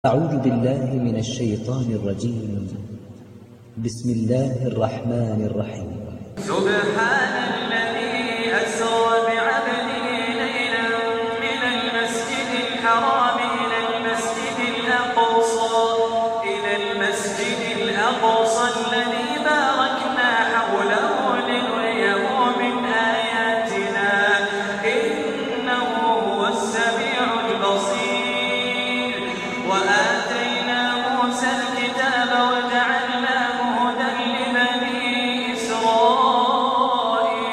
أعوذ بالله من الشيطان الرجيم. بسم الله الرحمن الرحيم. سبحان الذي أسرى بعبده ليلا من المسجد الحرام إلى المسجد الأقصى الذي باركنا حوله لنريه من آياتنا إنه هو السميع البصير. وآتينا موسى الكتاب وجعلناه هدى لبني إسرائيل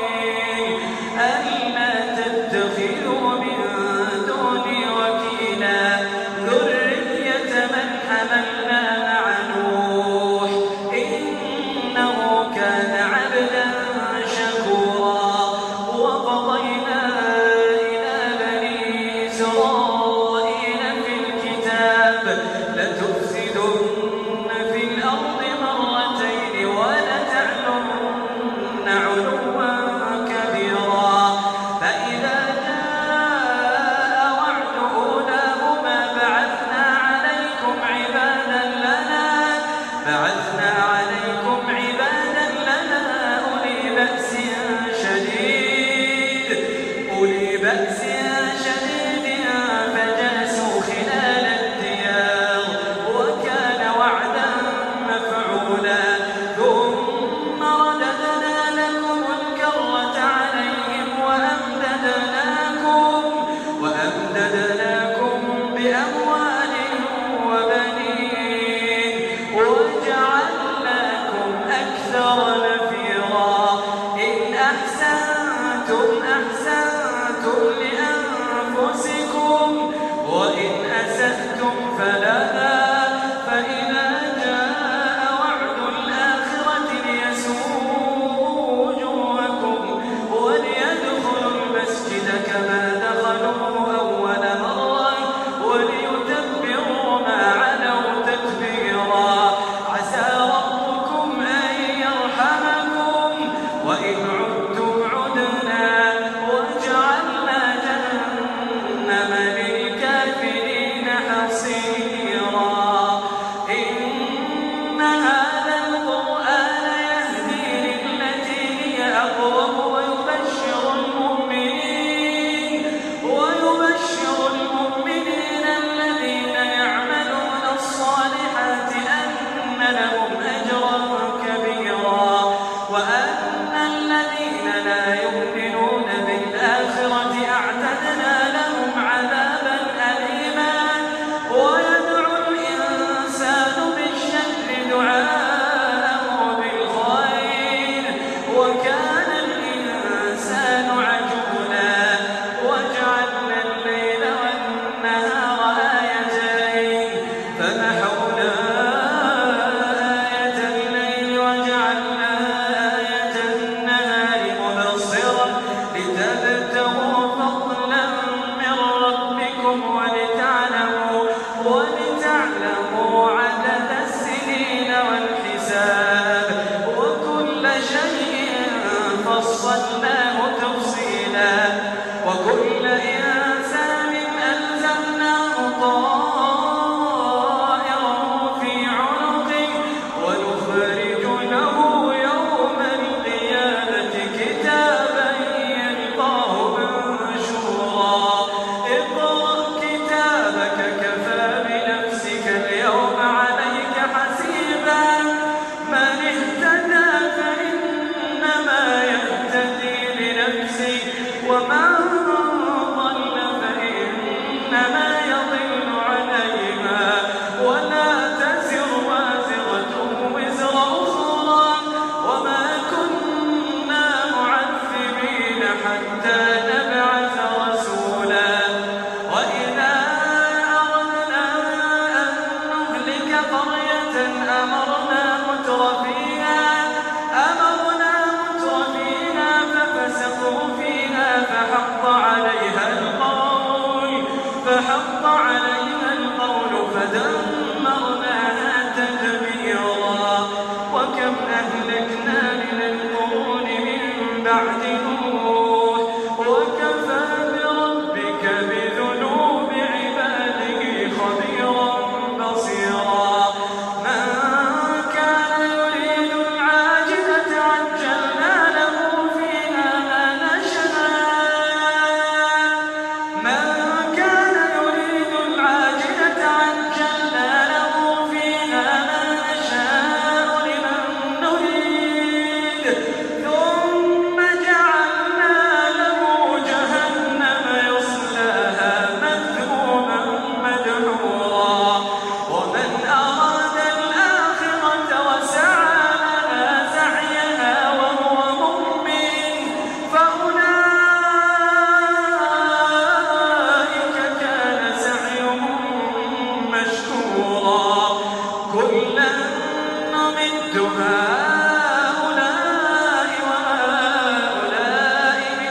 هؤلاء وهؤلاء من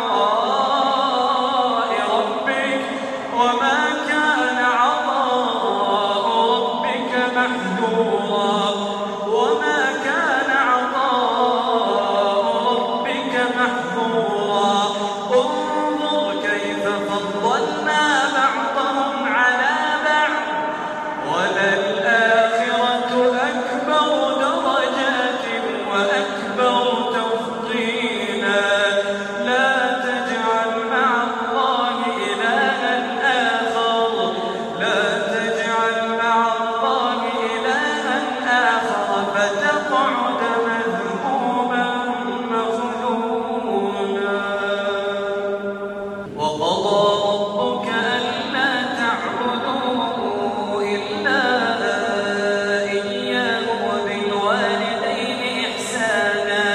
عطاء ربك وما كان عطاء ربك محذورا وما كان عطاء ربك محظورا انظر كيف فضلنا بعضهم على بعض وللآخرة أكبر درجات وأكبر تفضيلا لا تجعل مع الله إلها آخر لا تجعل مع الله إلها آخر فتقعد مذموما مخذولا وقضى ربك ألا تعبدوا إلا إياه وبالوالدين إحسانا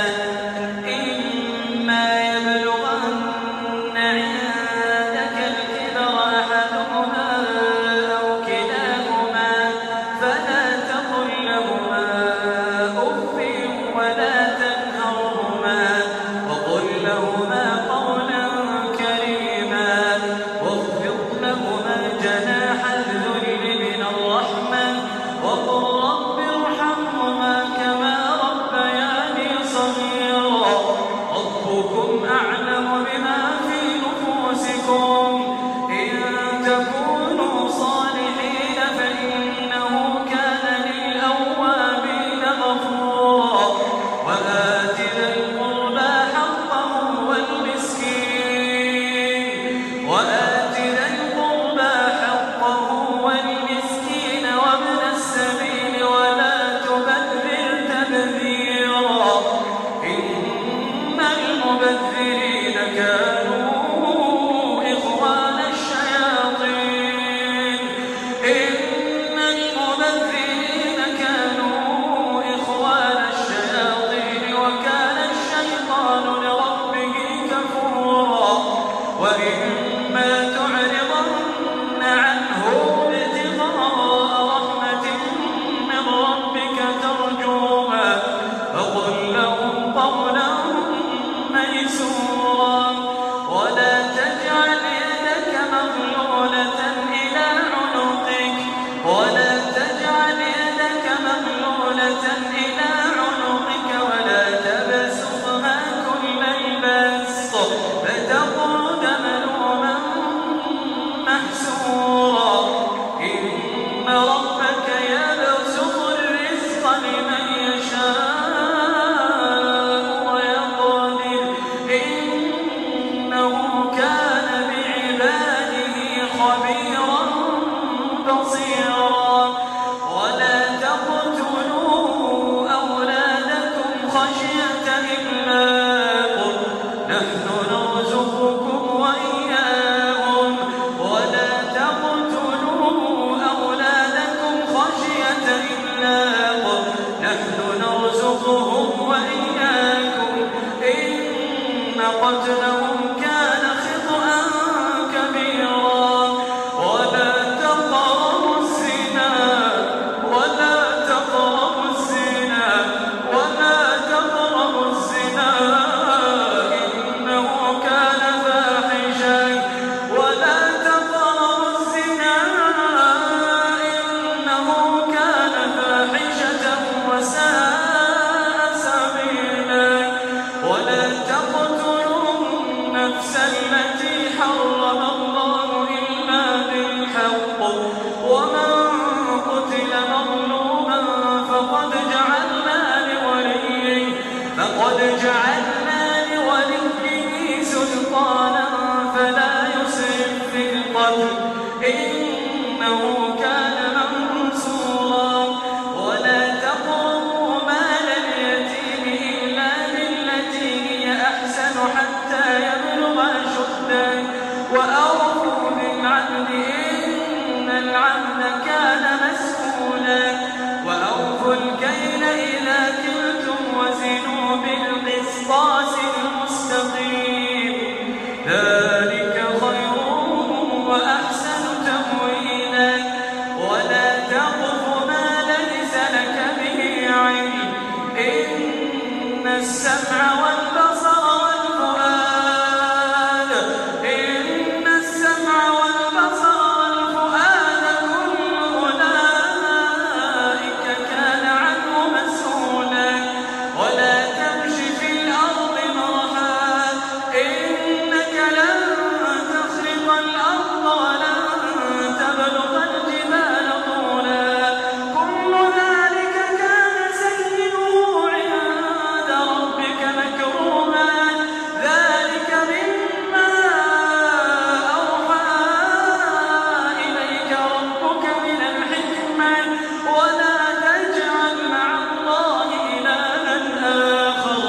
إما يبلغن عندك الكبر أحدهما أو كلاهما فلا تقل لهما أف ولا تنهرهما وقل لهما قولا كريما واخفض لهما جناح الذل من الرحمة وقل رب ارحمهما كما ربياني صغيرا ربكم أعلم بما في نفوسكم إن تكونوا صالحين فإنه كان للأوابين غفورا وآت ذا القربى حقه والمسكين وابن السبيل ولا تبذر تبذيرا إن المبذرين كانوا إخوان الشياطين وكان الشيطان لربه كفورا وإما تعرضن عنهم ابتغاء رحمة من ربك ترجوها فقل لهم قولا ميسورا ولا تجعل يدك مغلولة إلى عنقك ولا تبسطها كل البسط فتقعد ملوما محسورا إن ربك يبسط الرزق لمن يشاء ويقدر إنه كان بعباده خبيرا بصيرا ولا تقتلوا أولادكم خشية إملاق نحن نرزقكم وإياهم ولا تقتلوا أولادكم خشية إملاق نحن نرزقهم وإياكم إن قتلهم كان خطأ كبيرا ولا تقربوا الزنا إنه كان فاحشا وساء سبيلا ولا تقتلوا النفس التي حرم الله إلا بالحق ومن قتل مظلوما فقد جعلنا لوليه سلطانا فلا يسرف في القتل إنه كان منصورا ولا تقربوا مال اليتيم إلا بالتي هي أحسن حتى يبلغ أشده وأوفوا بالعهد إن العهد كان مسؤولا وأوفوا الكيل إذا كلتم وزنوا بالقسطاس السمع والبصر والفؤاد إن السمع والبصر والفؤاد كل أولئك كان عنه مسؤولا ولا تمش في الأرض مرحا إنك لن تخرق الأرض ولن تبلغ الجبال طولا كل ذلك كان سيئه عند ربك مكروها ذلك مما أوحى إليك ربك من الحكمة ولا تجعل مع الله إلها آخر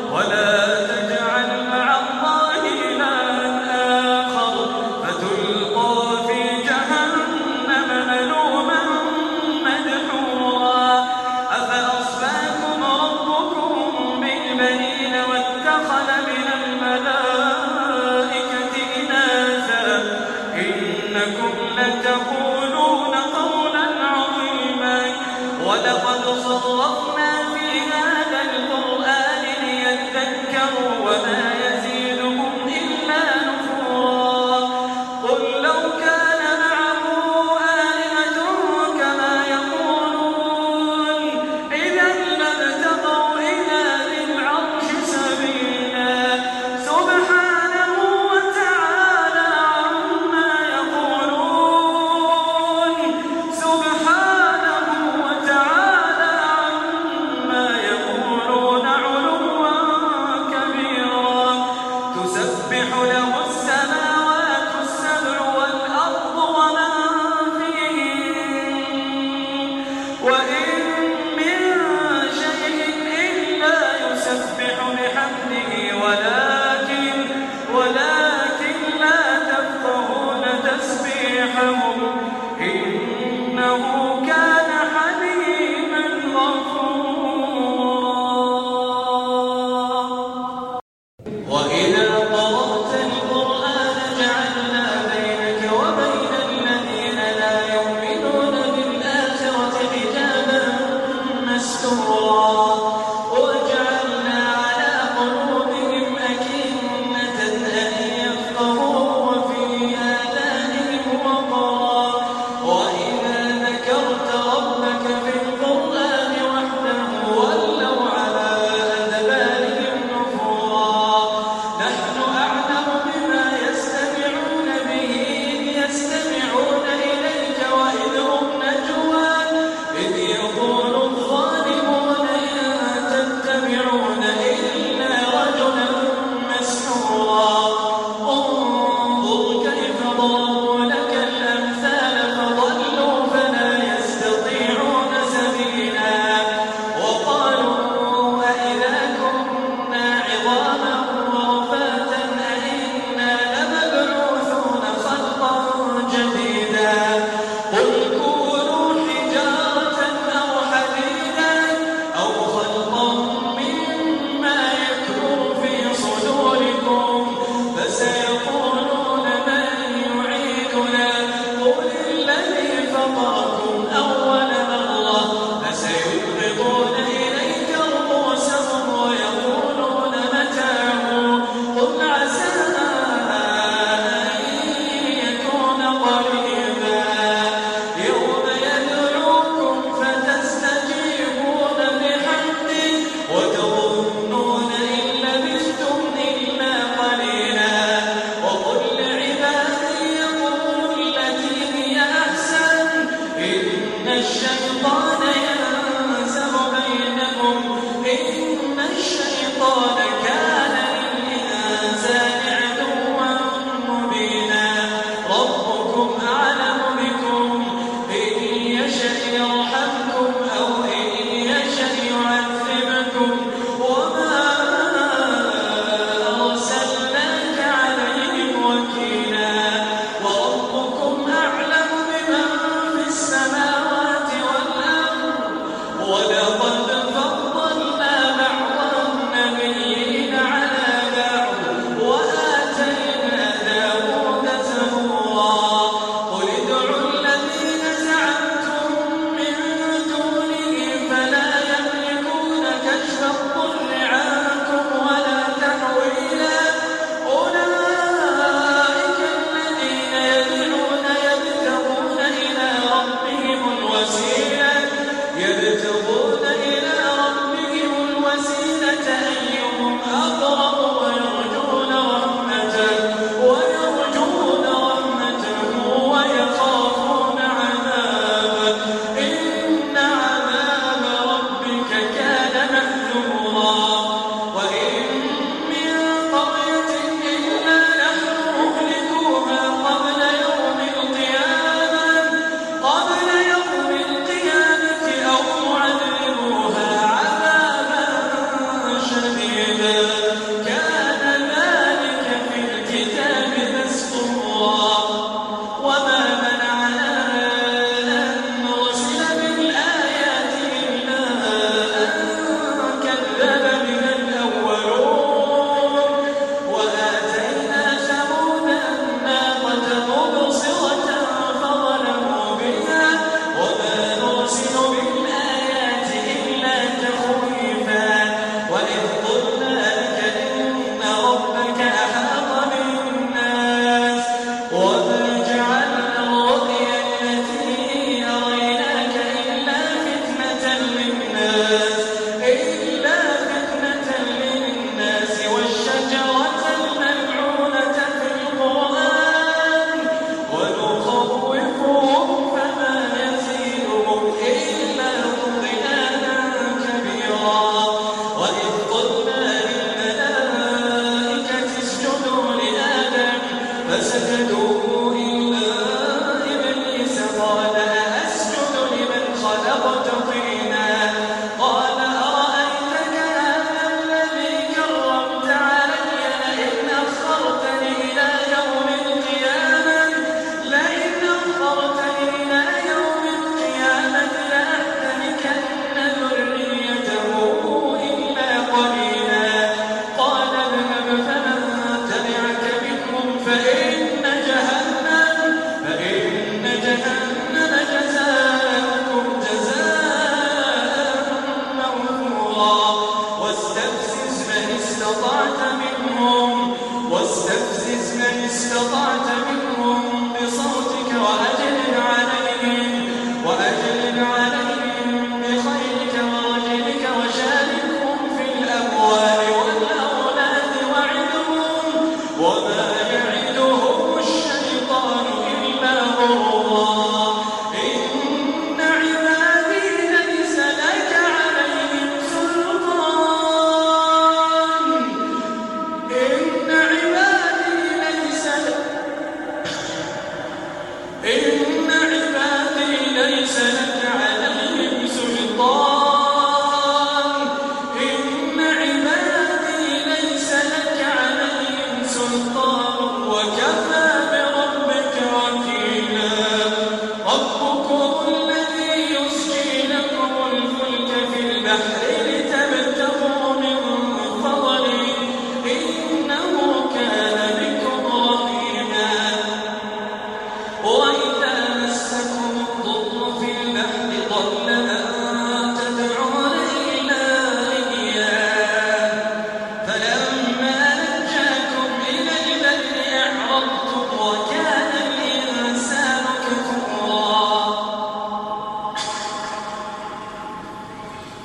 فتلقى في جهنم ملوما مدحورا أفأصفاكم ربكم بالبنين واتخذ من الملائكة إناثا إنكم لتقولون قولا عظيما ولقد صرفنا في هذا القرآن ليذكروا وما يزيدهم إلا نفورا قل لو كان معه آلهة كما يقولون إذا لابتغوا إلى ذي العرش سبيلا سبحانه وتعالى عما يقولون علوا كبيرا تسبح له السماوات السبع والأرض ومن فيهن وإن من شيء إلا يسبح بحمده ولكن لا تفقهون تسبيحهم إنه كان حليما غفورا وإذا قرأت القرآن جعلنا بينك وبين الذين لا يؤمنون بالآخرة حجابا مستورا وجعلنا على قلوبهم أكنة أن يفقهوا وفي آذانهم وقرا وإذا ذكرت ربك في القرآن وحده ولوا على أدبارهم نفورا نحن أعلم بما يستمعون به إذ يستمعون إليك وإذ هم نجوى إذ يقول الظالمون إن تتبعون إلا رجلا مسحورا انظر كيف ضربوا لك الأمثال فضلوا فلا يستطيعون سبيلا وقالوا أإذا كنا عظاما ورفاتا أإنا لمبعوثون خلقا جديدا قل كونوا حجارة أو حديدا أو خلقا مما يكبر في صدوركم فسيقولون من يعيدنا قل الذي فطركم أول مرة فسيقبضون إليك رؤوسهم ويقولون متاه قل عسى أن يكون قريبا يوم يدعوكم فتستجيبون بحمده وتظنون إن لبثتم إلا قليلا وقل لعبادي يقولوا التي هي أحسن إن الشيطان ينزغ بينهم إن الشيطان كان للإنسان عدوا مبينا ربكم أعلم بكم إن يشأ يرحمكم أو إن يشأ يعذبكم وما أرسلناك عليهم وكيلا وربكم أعلم بمن في السماوات والأرض ولقد فضلنا بعض النبيين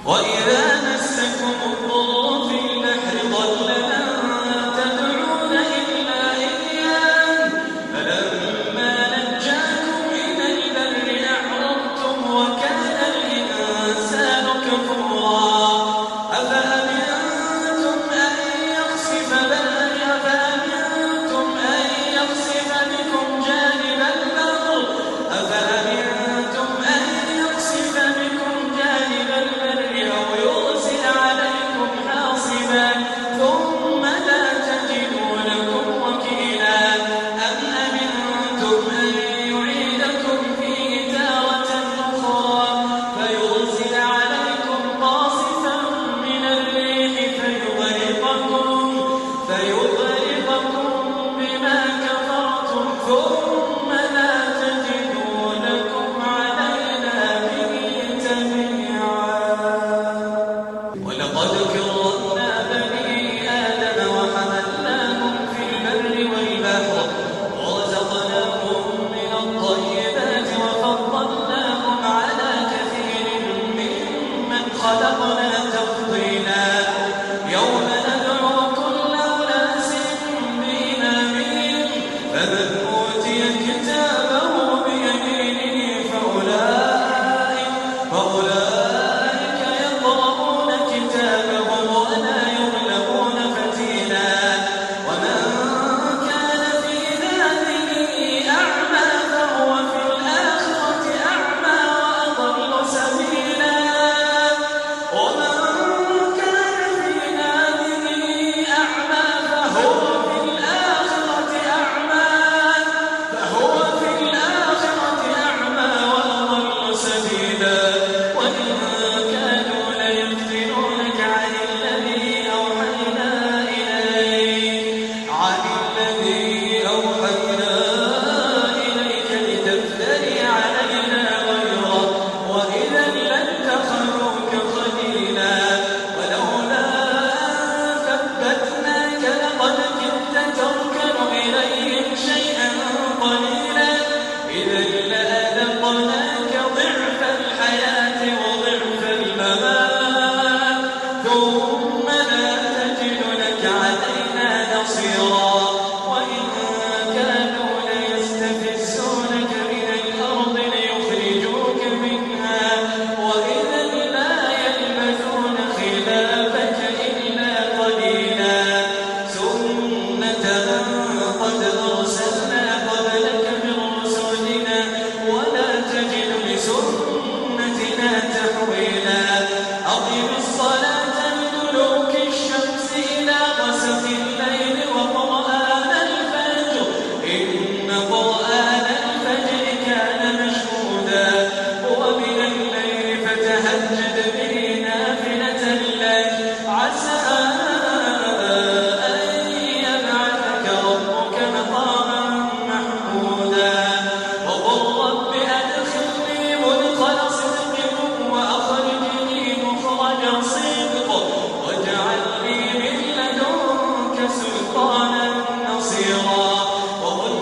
وإذا مسكم الضر في البحر ضل من تدعون إلا إياه فلما نجاكم إلى البر أعرضتم وكان الإنسان كفورا أفأمنتم أن يخسف بكم جانب البر أو يرسل عليكم حاصبا ثم لا تجدوا لكم وكيلا أم أمنتم أن يعيدكم فيه تارة أخرى فيرسل عليكم قاصفا من الريح فيغرقكم بما كفرتم ثم لا تجدوا لكم علينا به تبيعا ولقد كرمنا بني آدم وحملناهم في البر والبحر ورزقناهم من الطيبات وفضلناهم على كثير ممن خلقنا تفضيلا يوم ندعو كل أناس بإمامهم فمن أوتي كتابه بيمينه فأولئك يقرؤون كتابهم ولا يظلمون فتيلا ومن كان في هذه أعمى فهو في الآخرة أعمى وأضل سبيلا ومن كان في هذه أعمى فهو في الآخرة أعمى وأضل سبيلا وإن كانوا ليفتنونك عن الذي أوحينا إليك لتفتري علينا غيره وإذا لاتخذوك خليلا ولولا أن ثبتناك لقد كدت تركن إليهم شيئا قليلا إذا لأذقناك ضعف الحياة وضعف الممات ثم لا تجد لك علينا نصيرا وإن كانوا ليستفزونك من الأرض ليخرجوك منها وإذا لا يلبثون خلافك إلا قليلا سنة من قد أرسلنا قبلك من رسلنا ولا تجد لسنتنا تحويلا أقم الصلاة لدلوك الشمس إلى غسق الليل وقرآن الفجر إن قرآن الفجر كان مشهودا ومن الليل فتهجد به نافلة لك عسى أن يبعثك ربك مقاما محمودا وقل رب أدخلني مدخل صدق وأخرجني مخرج صدق واجعل لي من لدنك سلطانا نصيرا وقل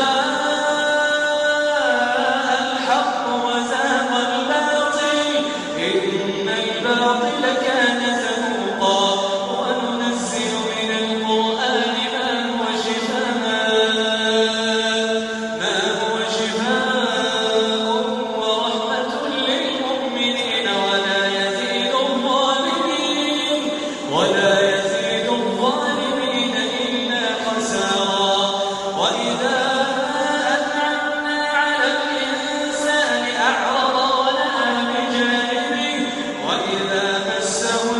جاء الحق وزهق الباطل إن الباطل كان زهوقا وننزل من القرآن ما هو شفاء ورحمة للمؤمنين ولا يزيد الظالمين إلا خسارا وإذا أنعمنا على الإنسان أعرض ونأى بجانبه وإذا مسه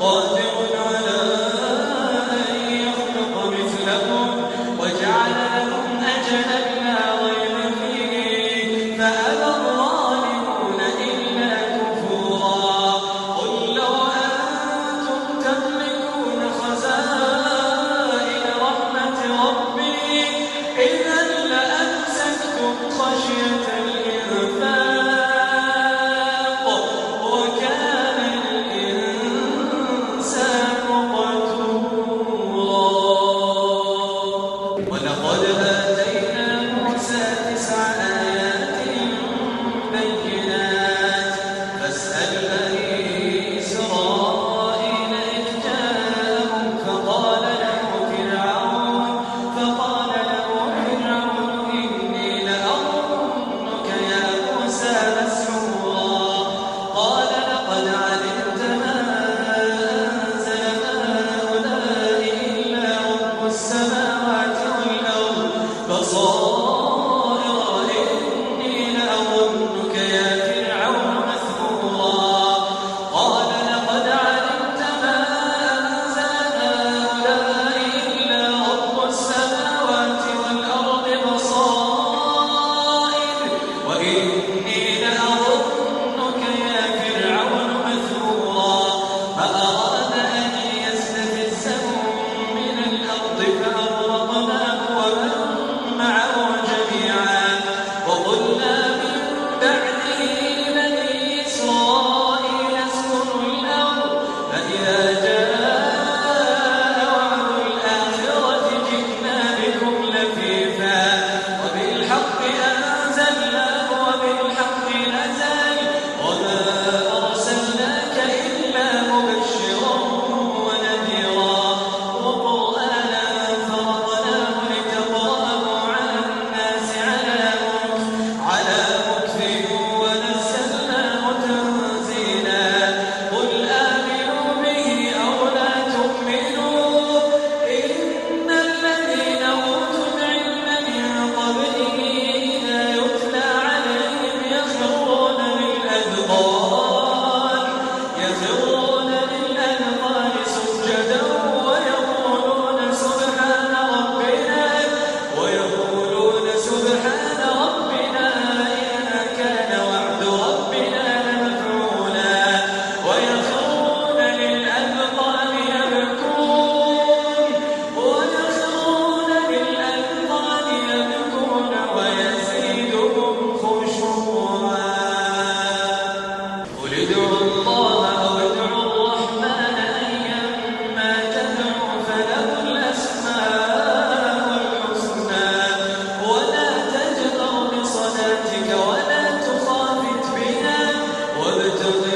قادر على أن يخلق مثلكم وجعل لكم أجلا لا ريب فيه فأبى الظالمون إلا كفورا قل لو أنتم تملكون خزائن رحمة ربي إذا لأمسكتم خشية الإنفاق وكان الإنسان قتورا ولقد آتينا موسى 9 آيات بينات فاسأل بني إسرائيل إذ جاءهم فقال له فرعون إني لأظنك يا موسى مسحورا قال لقد علمت ما أنزل هؤلاء إلا رب السماوات والأرض بصائر إني لأظنك يا فرعون مثبورا قال لقد علمت ما أنزل هؤلاء إلا رب السماوات والأرض بصائر وإني لأظنك يا فرعون مثبورا فأراد أن يستفزهم من الأرض فأغرقناه ومن معه جميعا وقلنا من بعده لبني إسرائيل اسكنوا الأرض فإذا جاء وعد الآخرة جئنا بكم لفيفا وبالحق أنزلناه وبالحق نزل وما أرسلناك إلا مبشرا ونذيرا وقرآنا فرقناه لتقرأه على الناس على مكث ونزلناه تنزيلا قل آمنوا به أو لا تؤمنوا إن الذين أوتوا العلم من قبله إذا يتلى عليهم يخرون للأذقان سجدا ويقولون سبحان ربنا إن كان وعد ربنا لمفعولا ويخرون للأذقان يبكون ويزيدهم خشوعا قل ادعوا الله أو ادعوا الرحمن أيما تدعوا فله الأسماء الحسنى ولا تجهر بصلاتك ولا تخافت بها وابتغ